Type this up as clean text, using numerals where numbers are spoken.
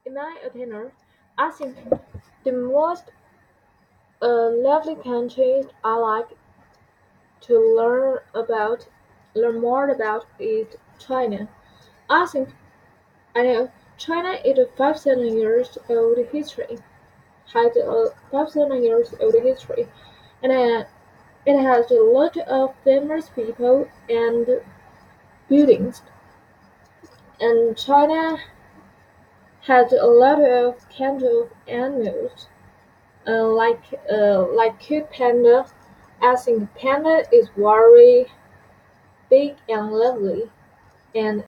my opinion, I think the most lovely countries I like to learn more about is China. I think I know China is a 5,000 years old history, has a 5,000 years old history, and it has a lot of famous people and buildings. And China has a lot of kinds of animals, like cute panda. I think panda is very big and lovely, and